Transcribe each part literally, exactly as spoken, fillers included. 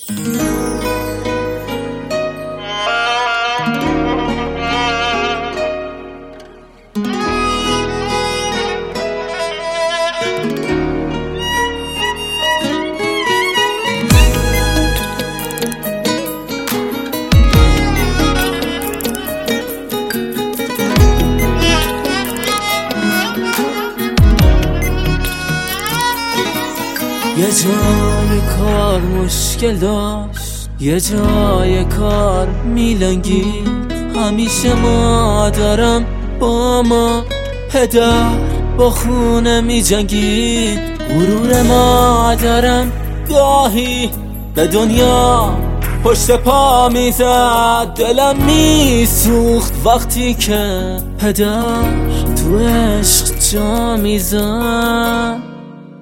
یه جای کار مشکل داشت، یه جای کار میلنگید. همیشه مادرم با ما پدر با خونه میجنگید. غرور مادرم گاهی به دنیا پشت پا میزد. دلم میسوخت وقتی که پدر تو عشق جا میزد.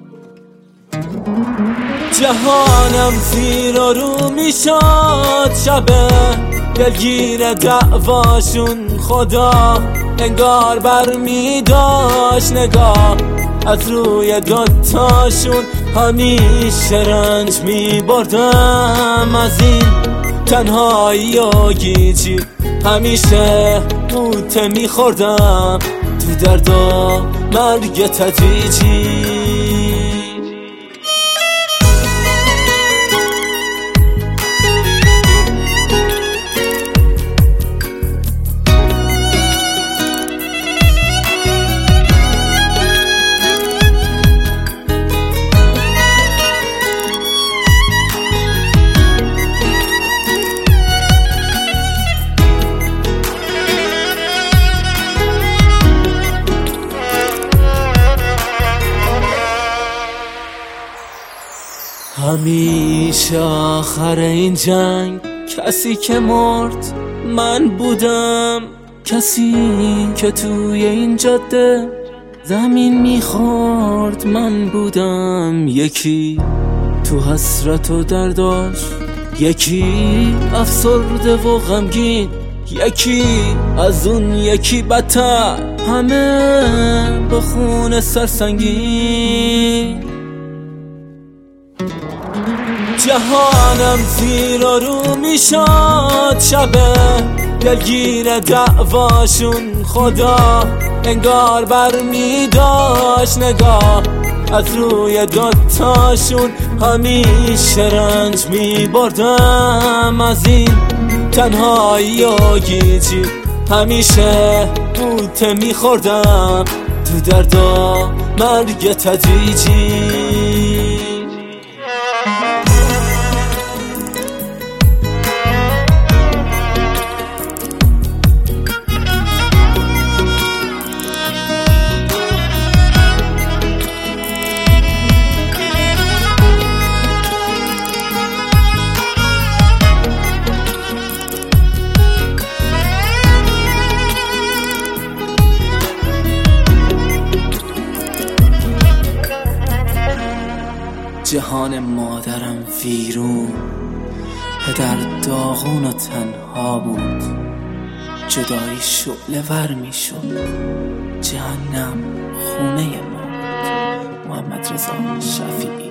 جهانم زیر و رو میشد شبه، دلگیر دعواشون. خدا انگار بر میداشت نگاه از روی دوتاشون. همیشه رنج میبردم از این تنهایی و گیجی. همیشه قوطه میخوردم تو درد و مرگ تدریجی. همیشه آخر این جنگ کسی که مرد من بودم. کسی که توی این جاده زمین میخورد من بودم. یکی تو حسرت و درداش، یکی افسرده و غمگین، یکی از اون یکی بدتر، همه با خون سرسنگین. جهانم زیر و رو میشد شبه، دلگیر دعواشون. خدا انگار بر میداشت نگاه از روی دوتاشون. همیشه رنج میبردم از این تنهایی و گیجی. همیشه قوطه میخوردم تو درد و مرگ تدریجی. جهان مادرم ویرون، پدر داغون و تنها بود. جدایی شعله ور می شد، جهنم خونه ما بود. محمد رضا شفیعی.